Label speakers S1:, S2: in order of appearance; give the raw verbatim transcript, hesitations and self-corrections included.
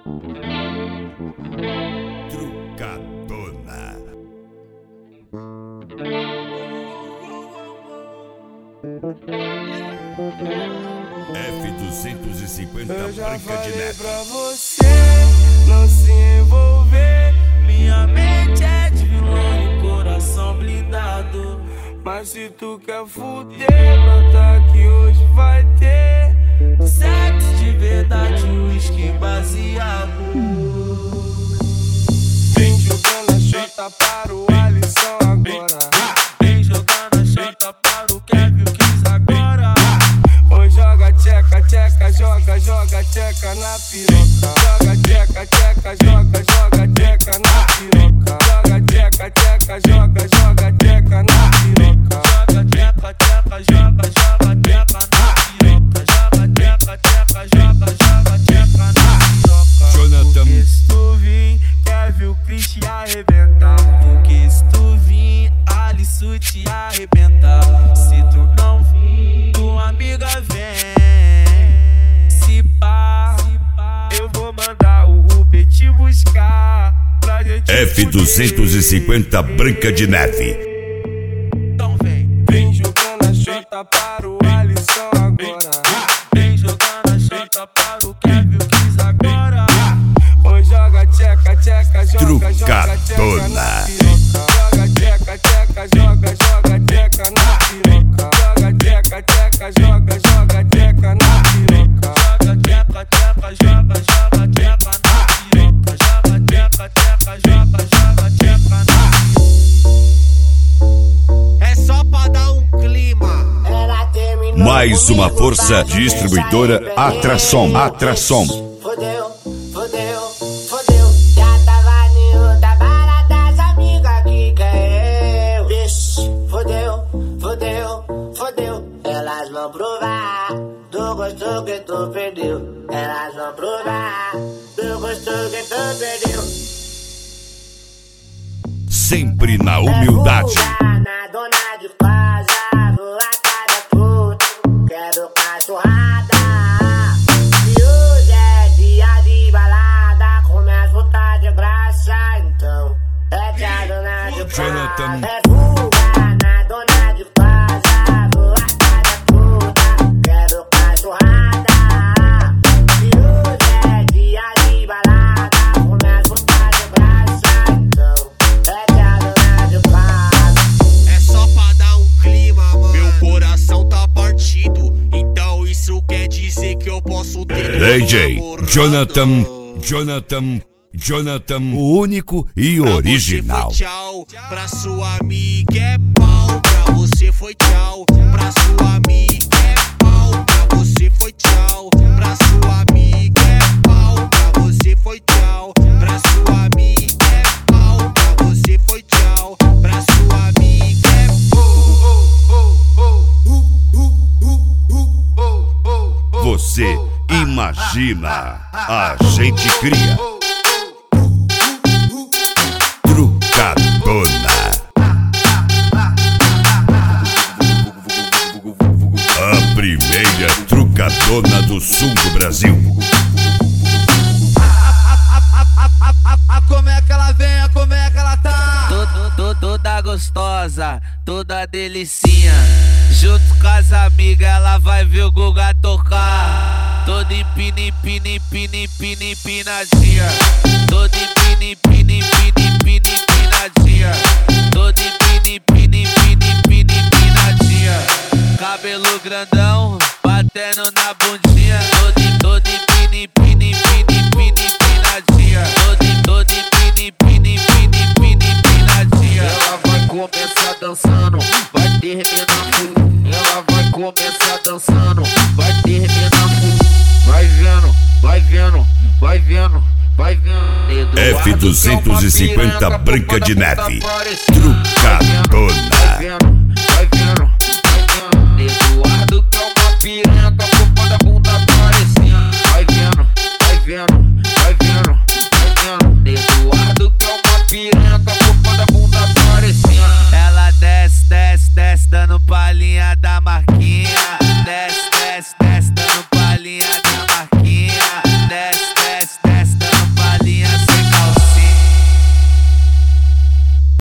S1: Trucadona. F duzentos e cinquenta
S2: Eu já
S1: Branca de
S2: falei
S1: Neve.
S2: pra você não se envolver. Minha mente é de vilão e coração blindado. Mas se tu quer fuder, brota que hoje vai ter sexo de verdade, uísque baseado. Vem jogando a chota para o Alisson agora. Vem jogando a chota para o Kevin Kiss agora. Oi, joga tcheca, tcheca, joga, joga tcheca na piroca. Joga tcheca, tcheca, joga, joga tcheca na piroca. Joga tcheca, tcheca, joga, joga tcheca na piroca. Joga tcheca, tcheca, joga, joga tcheca na piroca. Joga tcheca, tcheca, joga, joga tcheca na piroca.
S1: Jonathan.
S2: Porque se tu vir, quer ver o Chris te arrebentar. Porque se tu vir, Alisson te arrebentar. Se tu não vir, tua amiga vem. Se pá, eu vou mandar o Uber te buscar pra gente
S1: F duzentos e cinquenta Branca de Neve.
S2: Então vem, vem jogando a chota para o Alisson agora. Vem jogando a chota para o Kevin Kiss agora. Oi, joga tcheca, tcheca, joga, joga tcheca na piroca. Joga tcheca, tcheca, joga, joga tcheca na piroca. Joga tcheca, tcheca, joga, joga tcheca na piroca. Joga tcheca, tcheca, joga, joga tcheca na piroca. Joga tcheca, tcheca, joga, joga tcheca na piroca.
S3: É só pra dar um clima.
S1: Mais uma força distribuidora Atrasom. Atrasom.
S4: Fodeu, fodeu, fodeu. Já tava nenhum da balada das amigas que quer eu. Vixe, fodeu, fodeu, fodeu. Elas vão provar do gosto que tu perdeu. Elas vão provar do gosto que tu perdeu.
S1: Sempre na humildade.
S4: Na dona de casa, vou a cada puta. Quero cachorrada. E hoje é dia de balada, começa a voltar de graça. Então, é que a dona de
S1: Jonathan.
S4: casa é fuga. Na dona de casa, vou a cada puta. Quero cachorrada. E hoje é dia de balada, começa a voltar de graça. Então, é que a dona de casa.
S3: É só pra dar um clima, mano. Meu coração tá partido, então isso quer dizer que eu posso ter
S1: D J
S3: amor.
S1: Jonathan. Jonathan. Jonathan, o único e
S3: Pra
S1: original.
S3: você foi tchau, pra sua amiga é pau. Pra você foi tchau, pra sua amiga é pau. Pra você foi tchau, pra sua amiga é pau. Pra você foi tchau, pra sua amiga é pau. Pra você foi tchau, pra sua amiga é pau.
S1: Você imagina, a gente cria. Trucadona. A primeira trucadona do sul do Brasil.
S3: Como é que ela vem, como é que ela tá?
S2: Todo, todo, toda gostosa, toda delicinha. Junto com as amigas, ela vai ver o Guga tocar. Toda empina, empina, empina, empina, empinadinha. Toda empina, empina, empina, empina, empinadinha. Toda empina, empina, empina, empina, empinadinha. Cabelo grandão, batendo na bundinha. Toda, toda empina, empina, empina, empina, empinadinha. Toda, toda empina, empina, empina, empina, empinadinha.
S3: Ela vai começar dançando, vai terminar full. Ela vai começar dançando, vai terminar full. Vai vendo, vai vendo, vai vendo, vai vendo.
S1: F duzentos e cinquenta Branca de Neve. Trucadona.